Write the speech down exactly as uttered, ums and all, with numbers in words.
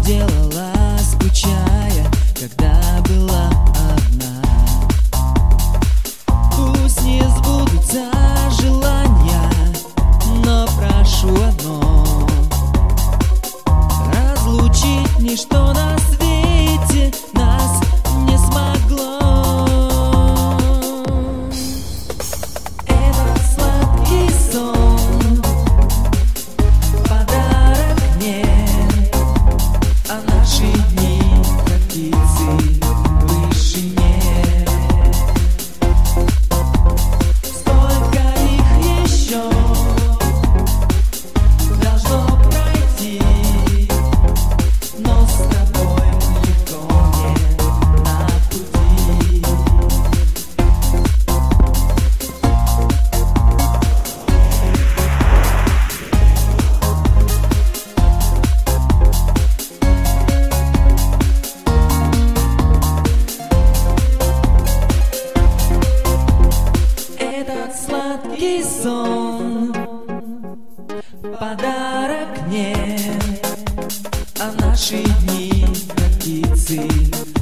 делала, скучая, когда была одна? Пусть не сбудутся желания, но прошу одно: разлучить ничто на свете нас не смогло. Этот сладкий сон — подарок мне, а наши дни, как птицы в вышине. Сколько их еще должно пройти, но с тобой легко мне на пути. Этот сладкий сон — подарок мне, а наши дни, как птицы